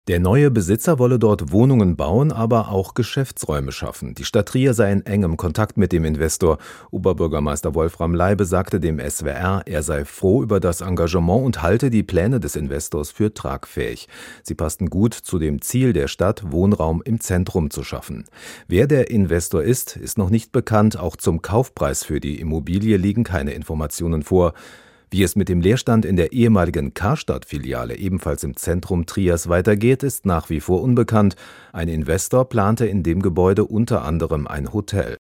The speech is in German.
Der neue Besitzer wolle dort Wohnungen bauen, aber auch Geschäftsräume schaffen. Die Stadt Trier sei in engem Kontakt mit dem Investor. Oberbürgermeister Wolfram Leibe sagte dem SWR, er sei froh über das Engagement und halte die Pläne des Investors für tragfähig. Sie passten gut zu dem Ziel der Stadt, Wohnraum im Zentrum zu schaffen. Wer der Investor ist noch nicht bekannt. Auch zum Kaufpreis für die Immobilie liegen keine Informationen vor. Wie es mit dem Leerstand in der ehemaligen Karstadt-Filiale ebenfalls im Zentrum Triers weitergeht, ist nach wie vor unbekannt. Ein Investor plante in dem Gebäude unter anderem ein Hotel.